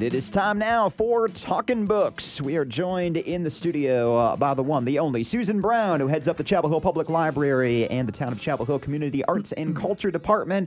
And it is time now for Talkin' Books. We are joined in the studio by the one, the only, Susan Brown, who heads up the Chapel Hill Public Library and the Town of Chapel Hill Community Arts and Culture Department.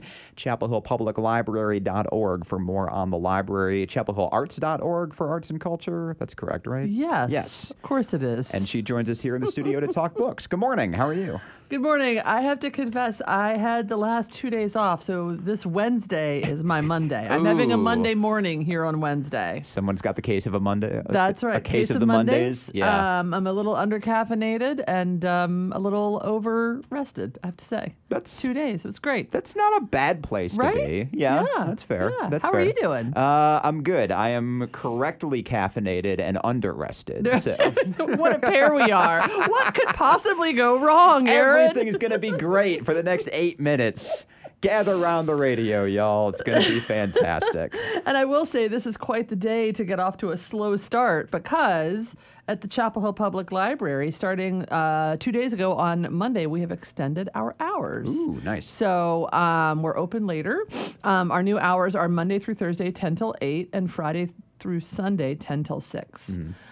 ChapelHillPublicLibrary.org for more on the library. ChapelHillArts.org for arts and culture. That's correct, right? Yes. Yes. Of course it is. And she joins us here in the studio to talk books. Good morning. How are you? Good morning. I have to confess, I had the last 2 days off, so this Wednesday is my Monday. I'm having a Monday morning here on Wednesday. Someone's got the case of a Monday. That's right. A case of the Mondays. Yeah. I'm a little undercaffeinated and a little over-rested, I have to say. That's 2 days. It was great. That's not a bad place to be. Yeah, that's fair. Yeah. That's How fair. are you doing? I'm good. I am correctly caffeinated and under-rested. So. What a pair we are. What could possibly go wrong, Aaron? Everything is going to be great for the next 8 minutes. Gather around the radio, y'all. It's going to be fantastic. And I will say this is quite the day to get off to a slow start because at the Chapel Hill Public Library, starting 2 days ago on Monday, we have extended our hours. Ooh, nice. So we're open later. Our new hours are Monday through Thursday, 10 till 8, and Friday through Sunday, 10 till 6.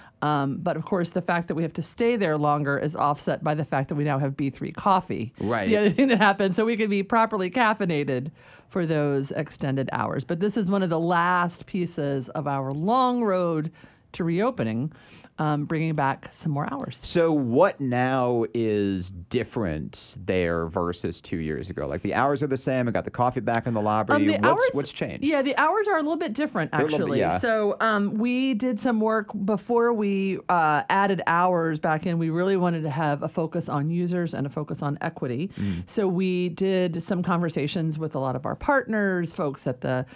But of course, the fact that we have to stay there longer is offset by the fact that we now have B3 coffee. Right. The other thing that happens, so we can be properly caffeinated for those extended hours. But this is one of the last pieces of our long road to reopening, bringing back some more hours. So what now is different there versus 2 years ago? Like the hours are the same. I got the coffee back in the lobby. What's changed? Yeah, the hours are a little bit different, actually. So we did some work before we added hours back in. We really wanted to have a focus on users and a focus on equity. So we did some conversations with a lot of our partners, folks at the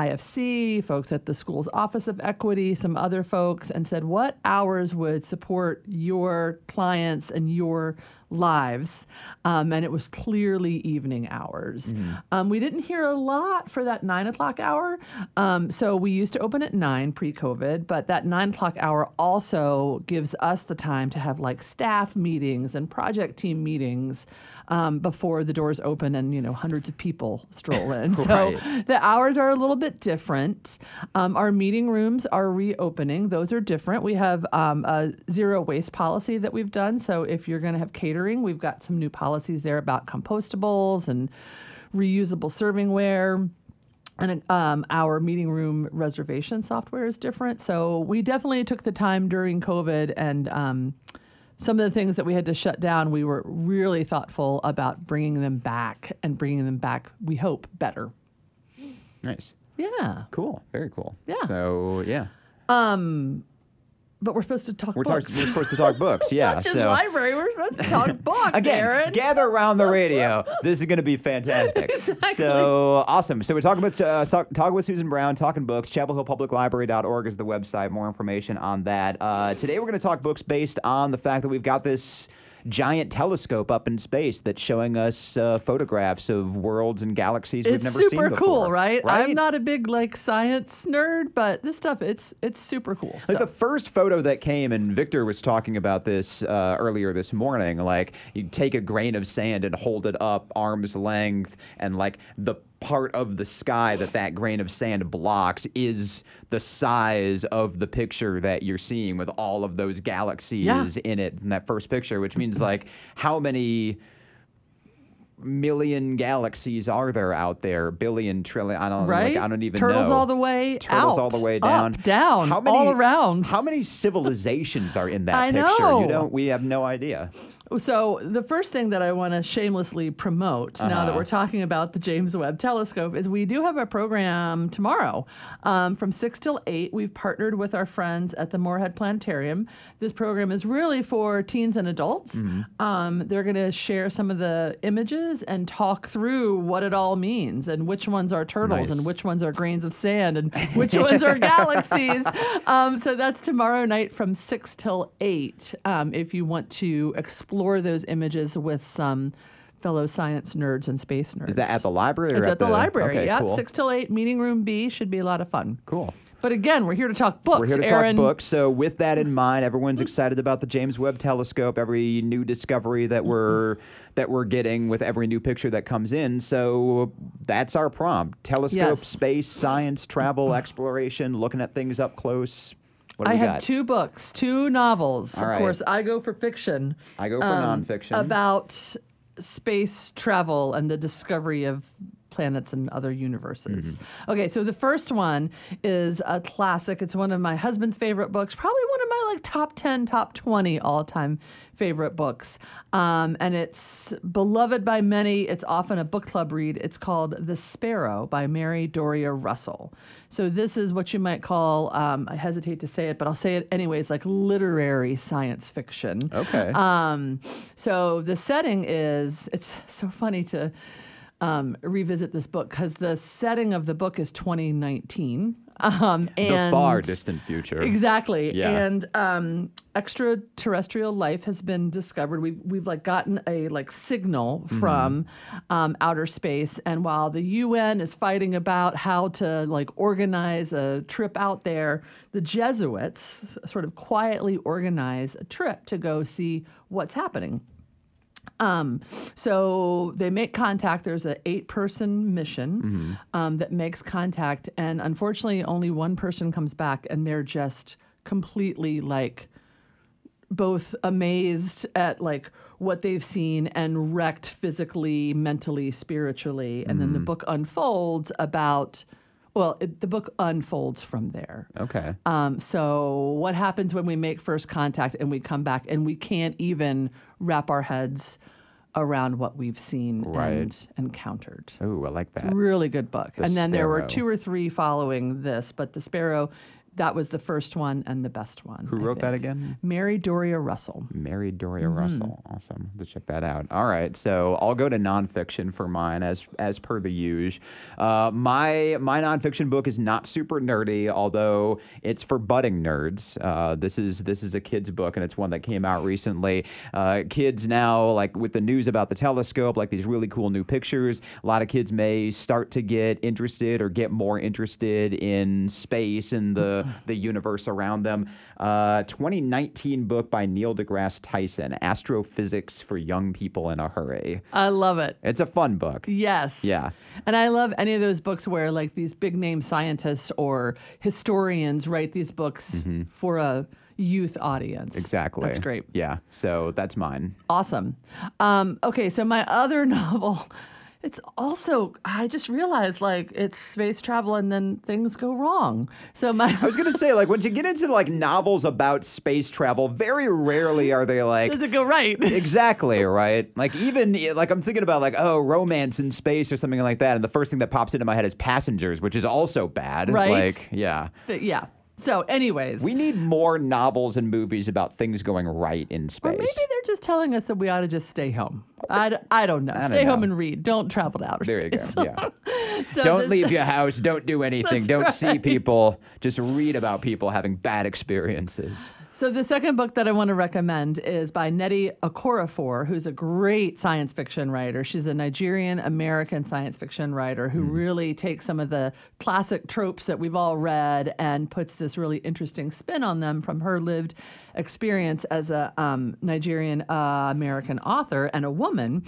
IFC, folks at the school's Office of Equity, some other folks, and said, what hours would support your clients and your lives? And it was clearly evening hours. We didn't hear a lot for that 9 o'clock hour. So we used to open at 9 pre-COVID, but that 9 o'clock hour also gives us the time to have like staff meetings and project team meetings before the doors open and, hundreds of people stroll in. So the hours are a little bit different. Our meeting rooms are reopening. Those are different. We have a zero waste policy that we've done. So if you're going to have catering, we've got some new policies there about compostables and reusable servingware. And our meeting room reservation software is different. So we definitely took the time during COVID and some of the things that we had to shut down, we were really thoughtful about bringing them back, we hope, better. Nice. Yeah. Cool. Very cool. Yeah. So, yeah. But we're supposed to talk books. We're supposed to talk books, yeah. Not just library, we're supposed to talk books, Again, Aaron. gather around the radio. This is going to be fantastic. Exactly. So, awesome. So we're talking about talking with Susan Brown, talking books. ChapelHillPublicLibrary.org is the website. More information on that. Today we're going to talk books based on the fact that we've got this giant telescope up in space that's showing us photographs of worlds and galaxies we've never seen before. It's super cool, right? I'm not a big science nerd, but this stuff it's super cool. Like the first photo that came, and Victor was talking about this earlier this morning. Like you take a grain of sand and hold it up arm's length, and like the part of the sky that grain of sand blocks is the size of the picture that you're seeing with all of those galaxies in it in that first picture, which means like how many million galaxies are there out there? Billion, trillion, I don't even know. Turtles all the way Turtles out, all the way down. Up, down, all around. How many civilizations are in that I picture? know. We have no idea. So the first thing that I want to shamelessly promote now that we're talking about the James Webb Telescope is we do have a program tomorrow from 6 till 8. We've partnered with our friends at the Moorhead Planetarium. This program is really for teens and adults. They're going to share some of the images and talk through what it all means and which ones are turtles and which ones are grains of sand and which ones are galaxies. So that's tomorrow night from 6 till 8 if you want to explore those images with some fellow science nerds and space nerds. Is that at the library? It's at the library. Okay, Yep, cool. 6 till 8, meeting room B. Should be a lot of fun. Cool. But again, we're here to talk books, We're here to Aaron. talk books. So with that in mind, everyone's excited about the James Webb Telescope, every new discovery that we're getting with every new picture that comes in. So that's our prompt. Telescope, Yes. space, science, travel, exploration, looking at things up close. What do I we have got? 2 books, 2 novels. All Of right. course, I go for fiction. I go for nonfiction. About space travel and the discovery of planets and other universes. Okay, so the first one is a classic. It's one of my husband's favorite books, probably one of my top 10, top 20 all-time favorite books. And it's beloved by many. It's often a book club read. It's called The Sparrow by Mary Doria Russell. So this is what you might call, I hesitate to say it, but I'll say it anyways, like literary science fiction. Okay. So the setting is, it's so funny to revisit this book because the setting of the book is 2019. And the far distant future. Exactly. Yeah. And extraterrestrial life has been discovered. We've gotten a signal from outer space. And while the UN is fighting about how to organize a trip out there, the Jesuits sort of quietly organize a trip to go see what's happening. So they make contact. There's an 8-person mission that makes contact, and unfortunately, only one person comes back, and they're just completely both amazed at what they've seen and wrecked physically, mentally, spiritually. And then the book unfolds about. Well, the book unfolds from there. Okay. So what happens when we make first contact and we come back and we can't even wrap our heads around what we've seen and encountered? Oh, I like that. Really good book. And then there were Sparrow. 2 or 3 following this, but The Sparrow, that was the first one and the best one. Who wrote that again? Mary Doria Russell. Mary Doria Russell. Awesome. To check that out. All right. So I'll go to nonfiction for mine as per the usual. My nonfiction book is not super nerdy, although it's for budding nerds. This is a kid's book, and it's one that came out recently. Kids now, with the news about the telescope, these really cool new pictures, a lot of kids may start to get interested or get more interested in space and the universe around them. 2019 book by Neil deGrasse Tyson, Astrophysics for Young People in a Hurry. I love it. It's a fun book. Yes. Yeah. And I love any of those books where these big name scientists or historians write these books for a youth audience. Exactly. That's great. Yeah. So that's mine. Awesome. Okay, so my other novel, it's also, I just realized it's space travel and then things go wrong. So I was going to say, once you get into novels about space travel, very rarely are they does it go right? Exactly, right? Even I'm thinking about romance in space or something like that, and the first thing that pops into my head is Passengers, which is also bad. Right. Yeah. Yeah. So anyways. We need more novels and movies about things going right in space. Or maybe they're just telling us that we ought to just stay home. I don't know. Stay home and read. Don't travel to outer space. There you go. Yeah. So don't leave your house. Don't do anything. Don't see people. Just read about people having bad experiences. So the second book that I want to recommend is by Nnedi Okorafor, who's a great science fiction writer. She's a Nigerian-American science fiction writer who really takes some of the classic tropes that we've all read and puts this really interesting spin on them from her lived experience as a Nigerian American author and a woman.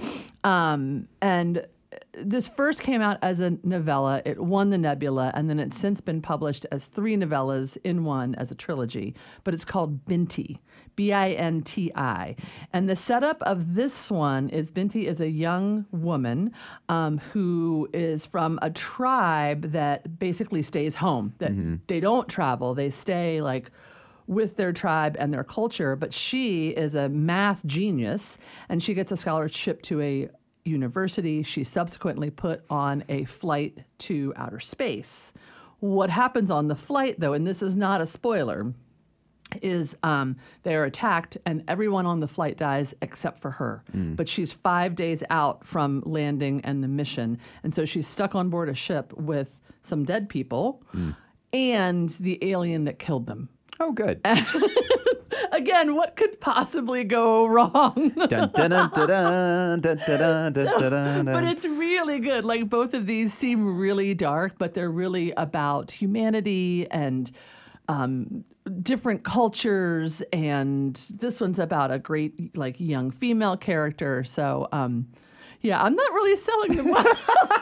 And this first came out as a novella. It won the Nebula, and then it's since been published as 3 novellas in one as a trilogy. But it's called Binti, B-I-N-T-I. And the setup of this one is Binti is a young woman who is from a tribe that basically stays home, that they don't travel. They stay with their tribe and their culture. But she is a math genius, and she gets a scholarship to a university. She's subsequently put on a flight to outer space. What happens on the flight, though, and this is not a spoiler, is they're attacked and everyone on the flight dies except for her. But she's 5 days out from landing and the mission. And so she's stuck on board a ship with some dead people and the alien that killed them. Oh, good. Again, what could possibly go wrong? Dun, dun, dun, dun, dun, dun, dun, dun, dun, But dun. it's really good. Like both of these seem really dark, but they're really about humanity and different cultures. And this one's about a great, like, young female character. So, yeah, I'm not really selling them well.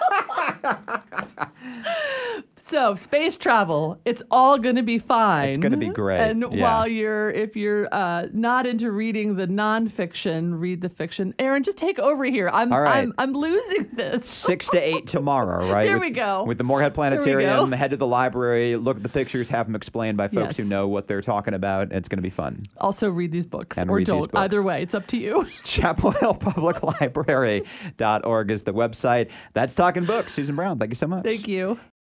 So, space travel, it's all going to be fine. It's gonna be great, And yeah. if you're not into reading the nonfiction, read the fiction. Aaron, just take over here. All right. I'm losing this. 6 to 8 tomorrow, right? There we go. With the Moorhead There we Planetarium, go. head to the library, look at the pictures, have them explained by folks who Yes. know what they're talking about. It's going to be fun. Also, read these books And or read these don't. books. Either way, it's up to you. Chapel Hill Public Library.org is the website. That's Talking Books. Susan Brown, thank you so much. Thank you.